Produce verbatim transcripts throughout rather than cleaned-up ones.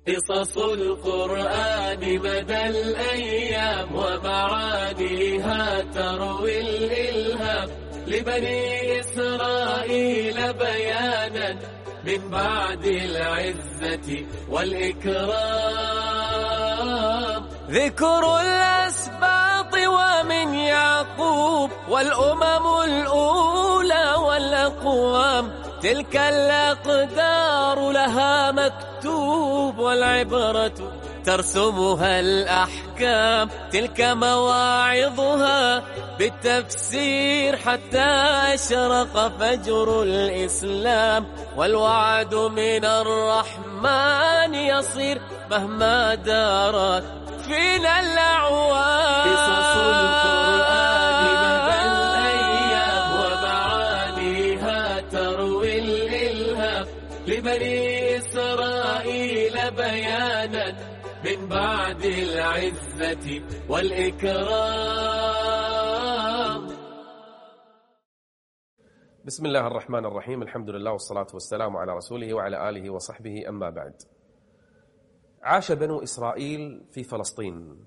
قصص القرآن مدى الأيام ومعانيها تروي الإلهام لبني إسرائيل بيانا من بعد العزة والإكرام. ذكر الأسباط ومن يعقوب والأمم الأولى والأقوام، تلك الأقدار لها مكتوب والعبرة ترسمها الأحكام، تلك مواعظها بالتفسير حتى أشرق فجر الإسلام، والوعد من الرحمن يصير مهما دارت فينا الأعوام. قصص القرآن مدى الأيام ومعانيها تروي الإلهام لبني إسرائيل بيانا من بعد العزة والإكرام. بسم الله الرحمن الرحيم، الحمد لله والصلاة والسلام على رسوله وعلى آله وصحبه، أما بعد. عاش بنو إسرائيل في فلسطين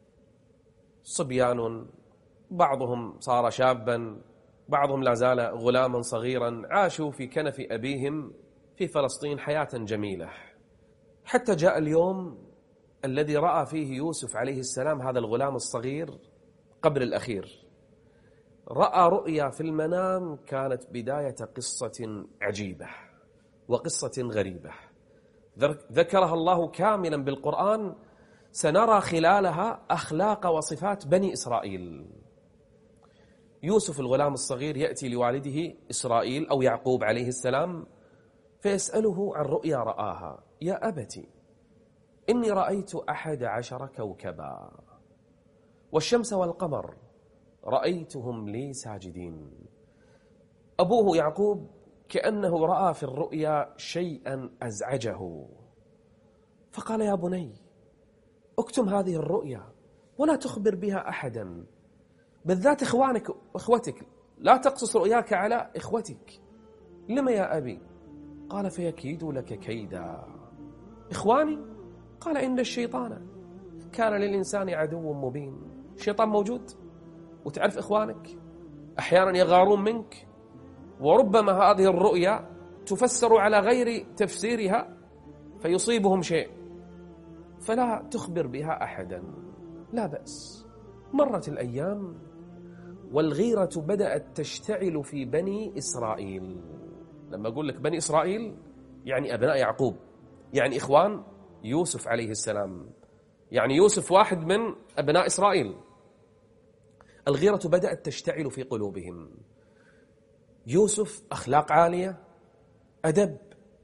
صبيان، بعضهم صار شابا، بعضهم لا زال غلاما صغيرا، عاشوا في كنف أبيهم في فلسطين حياة جميلة، حتى جاء اليوم الذي رأى فيه يوسف عليه السلام هذا الغلام الصغير قبل الأخير. رأى رؤيا في المنام كانت بداية قصة عجيبة وقصة غريبة ذكرها الله كاملا بالقرآن، سنرى خلالها أخلاق وصفات بني إسرائيل. يوسف الغلام الصغير يأتي لوالده إسرائيل أو يعقوب عليه السلام فيسأله عن رؤيا رآها: يا أبتي إني رأيت أحد عشر كوكبا والشمس والقمر رأيتهم لي ساجدين. أبوه يعقوب كأنه رأى في الرؤيا شيئا أزعجه، فقال: يا بني اكتم هذه الرؤيا ولا تخبر بها أحدا، بالذات إخوانك وإخوتك، لا تقصص رؤياك على إخوتك. لما يا أبي؟ قال: فيكيدوا لك كيدا. إخواني؟ قال: إن الشيطان كان للإنسان عدو مبين. الشيطان موجود، وتعرف إخوانك أحيانا يغارون منك، وربما هذه الرؤيا تفسر على غير تفسيرها فيصيبهم شيء، فلا تخبر بها أحدا. لا بأس. مرت الأيام والغيرة بدأت تشتعل في بني إسرائيل. لما أقول لك بني إسرائيل يعني أبناء يعقوب، يعني إخوان يوسف عليه السلام، يعني يوسف واحد من أبناء إسرائيل. الغيرة بدأت تشتعل في قلوبهم. يوسف أخلاق عالية، أدب،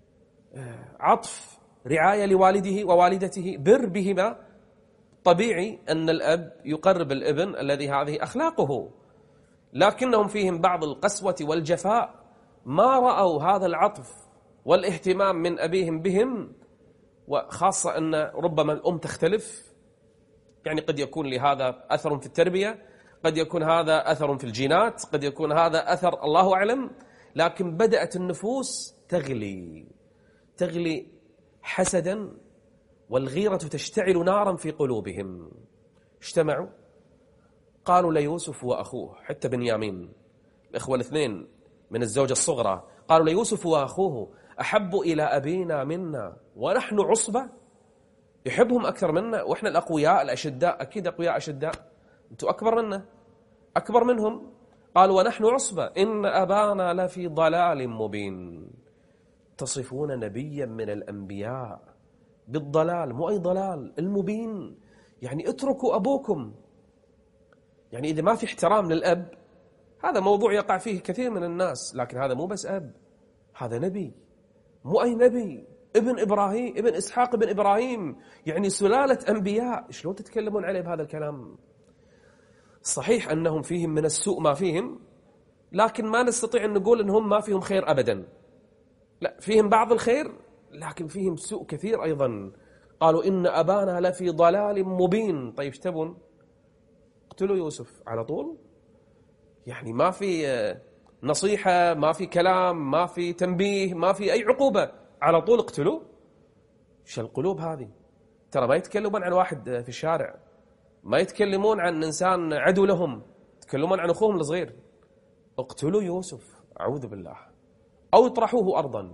عطف، رعاية لوالده ووالدته، بر بهما. طبيعي أن الأب يقرب الابن الذي هذه أخلاقه، لكنهم فيهم بعض القسوة والجفاء، ما رأوا هذا العطف والاهتمام من أبيهم بهم، وخاصة أن ربما الأم تختلف، يعني قد يكون لهذا أثر في التربية، قد يكون هذا أثر في الجينات، قد يكون هذا أثر الله أعلم، لكن بدأت النفوس تغلي تغلي حسدا، والغيرة تشتعل نارا في قلوبهم. اجتمعوا قالوا ليوسف وأخوه، حتى بنيامين الإخوة الاثنين من الزوجة الصغرى، قالوا ليوسف وأخوه أحب إلى أبينا منا ونحن عصبة. يحبهم أكثر منا، وإحنا الأقوياء الأشداء، أكيد أقوياء أشداء، أنتوا أكبر منا، أكبر منهم. قالوا ونحن عصبة إن أبانا لفي ضلال مبين. تصفون نبيا من الأنبياء بالضلال، مو أي ضلال، المبين، يعني اتركوا أبوكم. يعني إذا ما في احترام للأب، هذا موضوع يقع فيه كثير من الناس، لكن هذا مو بس أب، هذا نبي، مو أي نبي، ابن إبراهيم، ابن إسحاق، ابن إبراهيم، يعني سلالة أنبياء. شلون تتكلمون عليه بهذا الكلام؟ صحيح أنهم فيهم من السوء ما فيهم، لكن ما نستطيع أن نقول أنهم ما فيهم خير أبدا. لا، فيهم بعض الخير، لكن فيهم سوء كثير أيضا. قالوا إن أبانا لفي ضلال مبين. طيب ايش تبون؟ اقتلوا يوسف على طول؟ يعني ما في نصيحة، ما في كلام، ما في تنبيه، ما في أي عقوبة، على طول اقتلوا؟ شو القلوب هذه؟ ترى ما يتكلمون عن واحد في الشارع، ما يتكلمون عن إنسان عدو لهم، يتكلمون عن أخوهم الصغير. اقتلوا يوسف أعوذ بالله أو اطرحوه أرضا،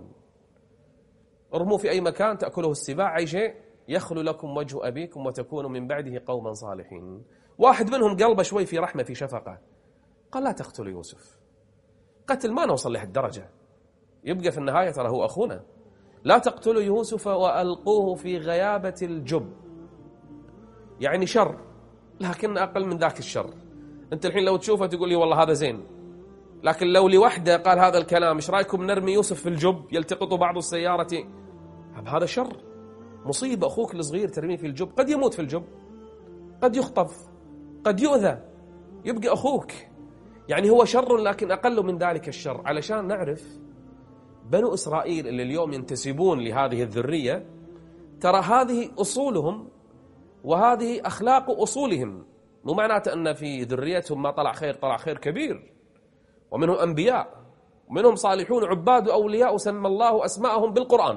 ارموا في أي مكان تأكله السباع، أي شيء يخلو لكم وجه أبيكم وتكونوا من بعده قوما صالحين. واحد منهم قلبه شوي في رحمة في شفقة، قال لا تقتلوا يوسف. قتل ما نوصل لهالدرجة، يبقى في النهاية ترى هو أخونا. لا تقتلوا يوسف وألقوه في غيابة الجب، يعني شر لكن أقل من ذاك الشر. أنت الحين لو تشوفه تقول لي والله هذا زين، لكن لو لوحده قال هذا الكلام، إيش رأيكم نرمي يوسف في الجب يلتقط بعض السيارة؟ هذا شر، مصيبة. أخوك الصغير ترميه في الجب، قد يموت في الجب، قد يخطف، قد يؤذى، يبقى أخوك. يعني هو شر لكن أقل من ذلك الشر. علشان نعرف بنو إسرائيل اللي اليوم ينتسبون لهذه الذرية، ترى هذه أصولهم وهذه أخلاق أصولهم. مو معناته أن في ذريتهم ما طلع خير، طلع خير كبير، ومنهم أنبياء ومنهم صالحون عباد وأولياء سمى الله أسماءهم بالقرآن،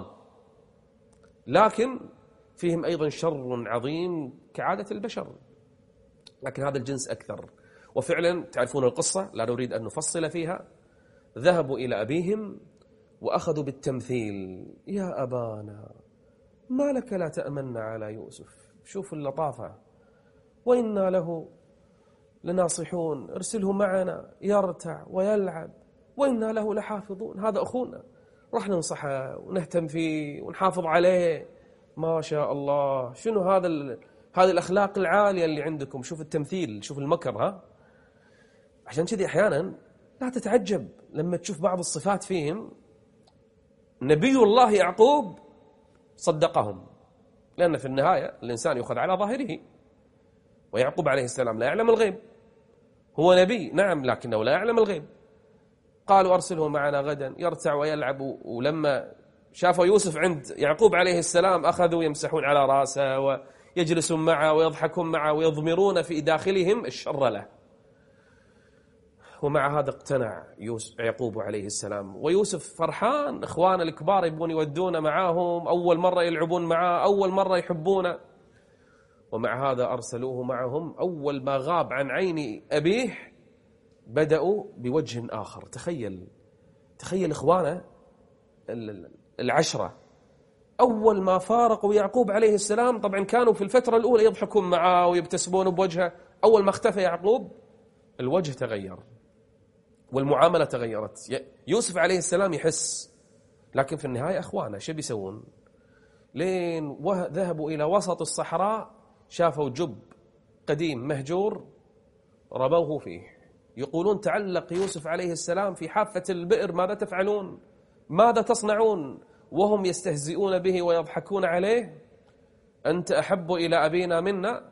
لكن فيهم أيضا شر عظيم كعادة البشر، لكن هذا الجنس أكثر. وفعلا تعرفون القصة، لا نريد أن نفصل فيها. ذهبوا إلى أبيهم وأخذوا بالتمثيل، يا أبانا ما لك لا تأمن على يوسف، شوف اللطافة، وإنا له لناصحون، ارسله معنا يرتع ويلعب وإنا له لحافظون. هذا أخونا، راح ننصحه ونهتم فيه ونحافظ عليه. ما شاء الله، شنو هذا ال... هذه الأخلاق العالية اللي عندكم. شوف التمثيل، شوف المكر. ها عشان كذي أحيانا لا تتعجب لما تشوف بعض الصفات فيهم. نبي الله يعقوب صدقهم، لأن في النهاية الإنسان يأخذ على ظاهره، ويعقوب عليه السلام لا يعلم الغيب، هو نبي نعم لكنه لا يعلم الغيب. قالوا أرسله معنا غدا يرتع ويلعب، ولما شافوا يوسف عند يعقوب عليه السلام أخذوا يمسحون على رأسه ويجلسون معه ويضحكون معه ويضمرون في داخلهم الشر له. ومع هذا اقتنع يوسف يعقوب عليه السلام، ويوسف فرحان. إخوانه الكبار يبون يودون معاهم، أول مرة يلعبون معاه، أول مرة يحبونه. ومع هذا أرسلوه معهم. أول ما غاب عن عين أبيه بدأوا بوجه آخر. تخيل تخيل إخوانه العشرة أول ما فارقوا يعقوب عليه السلام، طبعا كانوا في الفترة الأولى يضحكون معه ويبتسمون بوجهه. أول ما اختفى يعقوب الوجه تغير والمعاملة تغيرت. يوسف عليه السلام يحس، لكن في النهاية أخوانه شو بيسوون؟ لين ذهبوا إلى وسط الصحراء شافوا جب قديم مهجور رموه فيه. يقولون تعلق يوسف عليه السلام في حافة البئر. ماذا تفعلون؟ ماذا تصنعون؟ وهم يستهزئون به ويضحكون عليه. أنت أحب إلى أبينا منا.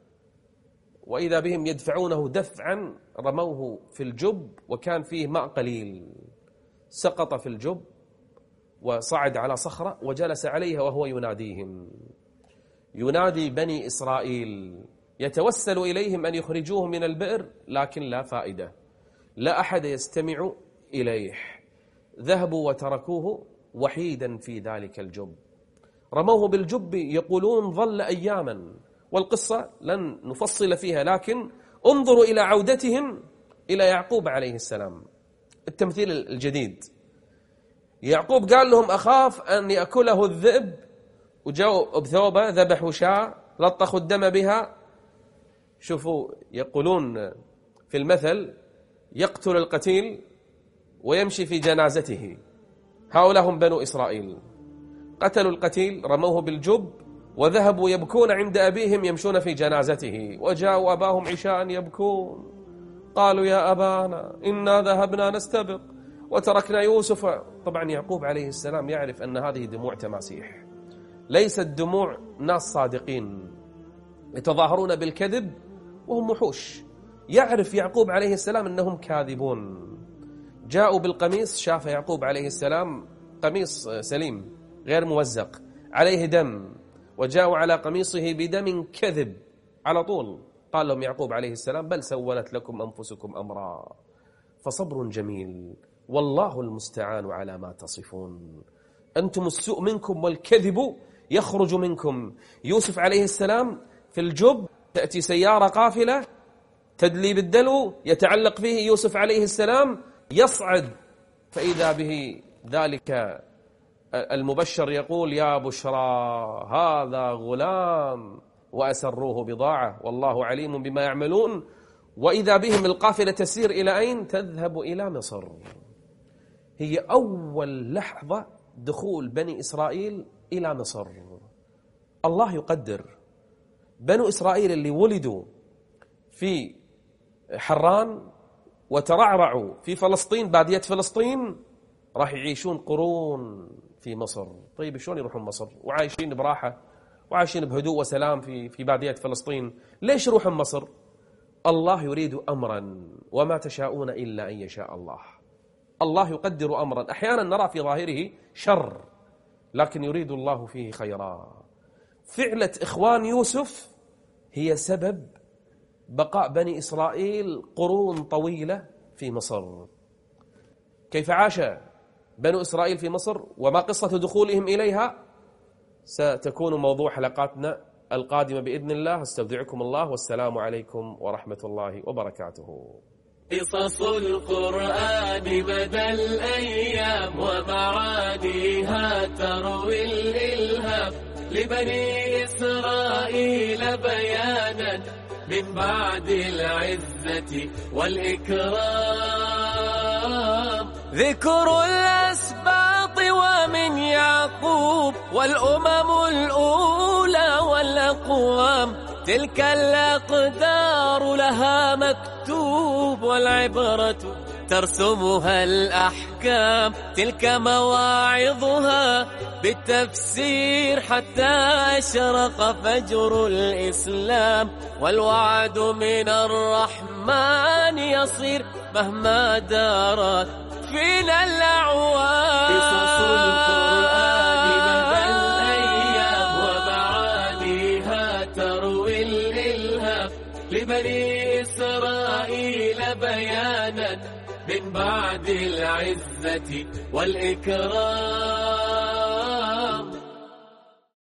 وإذا بهم يدفعونه دفعا رموه في الجب، وكان فيه ماء قليل. سقط في الجب وصعد على صخرة وجلس عليها وهو يناديهم، ينادي بني إسرائيل، يتوسل إليهم أن يخرجوه من البئر، لكن لا فائدة، لا أحد يستمع إليه. ذهبوا وتركوه وحيدا في ذلك الجب. رموه بالجب، يقولون ظل أياما، والقصة لن نفصل فيها، لكن انظروا إلى عودتهم إلى يعقوب عليه السلام. التمثيل الجديد، يعقوب قال لهم أخاف أن يأكله الذئب، وجاءوا بثوبة ذبحوا شاة لطخوا الدم بها. شوفوا يقولون في المثل يقتل القتيل ويمشي في جنازته. هؤلاء هم بنو إسرائيل، قتلوا القتيل رموه بالجب وذهبوا يبكون عند أبيهم يمشون في جنازته. وجاءوا أباهم عشاء يبكون، قالوا يا أبانا إنا ذهبنا نستبق وتركنا يوسف. طبعا يعقوب عليه السلام يعرف أن هذه دموع تماسيح، ليست دموع ناس صادقين يتظاهرون بالكذب وهم وحوش. يعرف يعقوب عليه السلام أنهم كاذبون. جاءوا بالقميص، شاف يعقوب عليه السلام قميص سليم غير موزق عليه دم، وجاءوا على قميصه بدم كذب على طول. قال لهم يعقوب عليه السلام بل سولت لكم أنفسكم أمرا فصبر جميل والله المستعان على ما تصفون. أنتم السوء منكم والكذب يخرج منكم يوسف عليه السلام في الجب، تأتي سيارة قافلة تدلي بالدلو يتعلق فيه يوسف عليه السلام، يصعد فإذا به ذلك المبشر يقول يا بشرى هذا غلام وأسروه بضاعة والله عليم بما يعملون. وإذا بهم القافلة تسير إلى أين؟ تذهب إلى مصر. هي أول لحظة دخول بني إسرائيل إلى مصر. الله يقدر بنو إسرائيل اللي ولدوا في حران وترعرعوا في فلسطين، بادية فلسطين، راح يعيشون قرون في مصر. طيب شلون يروحون مصر وعايشين براحة وعايشين بهدوء وسلام في في بادية فلسطين؟ ليش يروحون مصر؟ الله يريد أمرا وما تشاءون إلا أن يشاء الله. الله يقدر أمرا أحيانا نرى في ظاهره شر، لكن يريد الله فيه خيرا. فعلة إخوان يوسف هي سبب بقاء بني إسرائيل قرون طويلة في مصر. كيف عاش بنو إسرائيل في مصر وما قصة دخولهم إليها ستكون موضوع حلقاتنا القادمة بإذن الله. استودعكم الله والسلام عليكم ورحمة الله وبركاته. قصص القرآن مدى الأيام ومعانيها تروي الإلهام لبني إسرائيل بيانا من بعد العزة والإكرام. ذكر الأسباط ومن يعقوب والأمم الأولى والأقوام، تلك الأقدار لها مكتوب والعبرة ترسمها الأحكام، تلك مواعظها بالتفسير حتى أشرق فجر الإسلام، والوعد من الرحمن يصير مهما دارت فينا الأعوام. قصص القرآن مدى الأيام ومعانيها تروي الإلهام لبني إسرائيل بيانا من بعد العزة والإكرام.